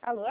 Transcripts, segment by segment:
Alô?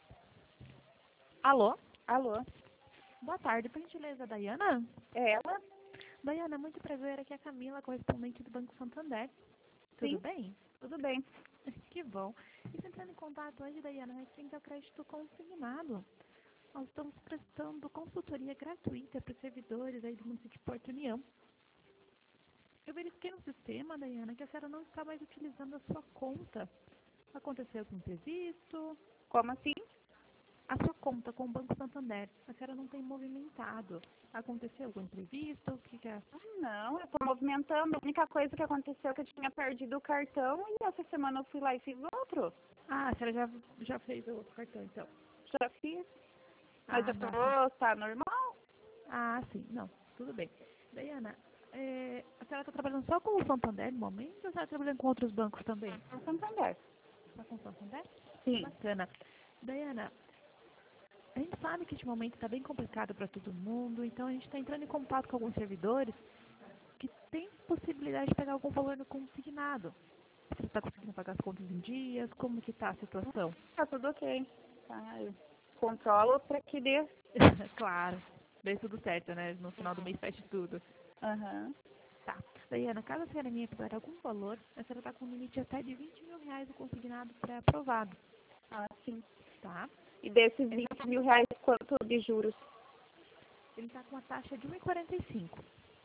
Alô? Alô? Boa tarde, por gentileza, Dayana? É ela? Dayana, muito prazer, aqui é a Camila, correspondente do Banco Santander. Sim, Tudo bem? tudo bem. Que bom. E entrando em contato hoje, Dayana, referente ao crédito consignado. Nós estamos prestando consultoria gratuita para os servidores aí do município de Porto União. Eu verifiquei no sistema, Dayana, que a senhora não está mais utilizando a sua conta. Aconteceu algum imprevisto? Como assim? A sua conta com o Banco Santander, a senhora não tem movimentado. Aconteceu algum imprevisto? O que é? Não, eu tô movimentando. A única coisa que aconteceu é que eu tinha perdido o cartão e essa semana eu fui lá e fiz outro. Ah, a senhora já fez o outro cartão, então. Já fiz. Mas Ah, eu não. tá normal? Ah, sim. Não, tudo bem. Dayana, a senhora está trabalhando só com o Santander no momento ou a senhora está trabalhando com outros bancos também? No Santander. Só com o Santander? Sim. Bacana. Dayana, a gente sabe que este momento está bem complicado para todo mundo, então a gente está entrando em contato com alguns servidores que têm possibilidade de pegar algum valor no consignado. Você está conseguindo pagar as contas em dias? Como que está a situação? Tá tudo ok. Tá, eu controlo pra que dê. Claro, dê tudo certo, né? No final do mês fecha tudo. Aham. Tá. Dayana, caso a senhora minha precisar de algum valor, a senhora está com um limite até de R$ 20.000 no consignado pré-aprovado, Ah, sim. tá? E desses 20 mil reais, quanto de juros? Ele está com uma taxa de 1,45,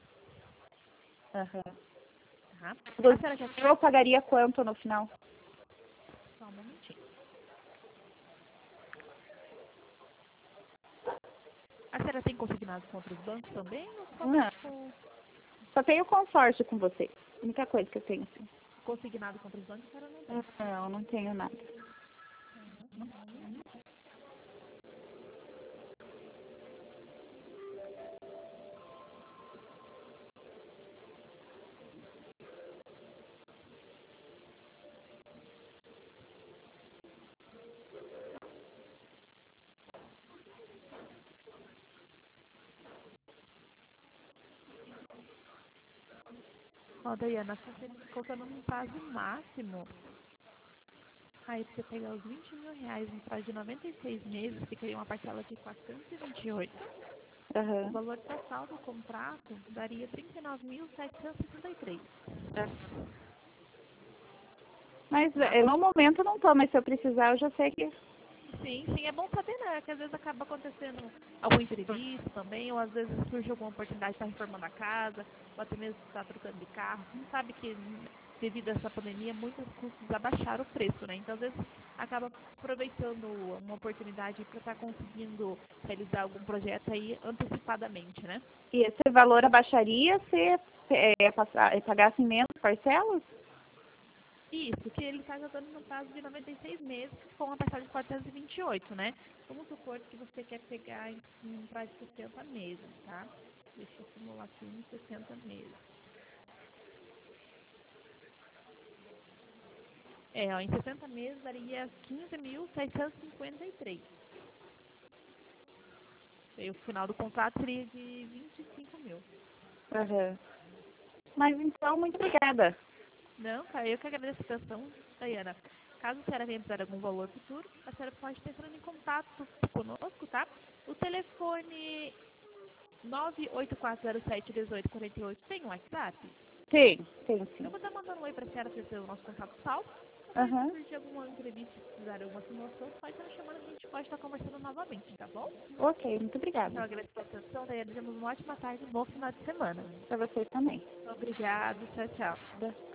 Aham. tá? A senhora quer... Eu pagaria quanto no final? Só um momentinho. A senhora tem consignado com outros bancos também ou Não. somente com Só tenho consórcio com você. A única coisa que eu tenho, sim. consignado com outros bancos? A senhora não tem. Não, não tenho nada. Ó, Dayana, se você colocando um prazo máximo, aí pra você pegar os R$ 20.000 no prazo de 96 meses, ficaria uma parcela de 428. O Aham. valor total do contrato daria 39.763. Mas Tá? no momento eu não tô, mas se eu precisar eu já sei que. Sim, sim, é bom saber, né? Que às vezes acaba acontecendo algum imprevisto também, ou às vezes surge alguma oportunidade de estar reformando a casa, ou até mesmo estar trocando de carro. A gente sabe que devido a essa pandemia, muitos custos abaixaram o preço, né? Então, às vezes, acaba aproveitando uma oportunidade para estar conseguindo realizar algum projeto aí antecipadamente, né? E esse valor abaixaria se pagasse em menos parcelas? Isso, que ele está jogando no prazo de 96 meses, com uma parcela de 428, né? Vamos supor que você quer pegar em um prazo de 60 meses, tá? Deixa eu simular aqui em 60 meses. Ó, em 60 meses daria 15.653. E o final do contrato seria de 25 mil. Aham. Mas então, muito obrigada. Não, cara, eu que agradeço a atenção, Dayana. Caso a senhora venha precisar de algum valor futuro, a senhora pode estar entrando em contato conosco, tá? O telefone 984071848 tem um WhatsApp? Tem Eu sim. vou estar mandando um oi para a senhora ter o nosso contato salvo. Também se Aham. surgir alguma entrevista, se precisar de alguma simulação, pode estar me chamando que a gente pode estar conversando novamente, tá bom? Ok, muito Eu obrigada. agradeço a atenção, Dayana. Desejamos uma ótima tarde e um bom final de semana. Para você também. Obrigada, tchau, tchau.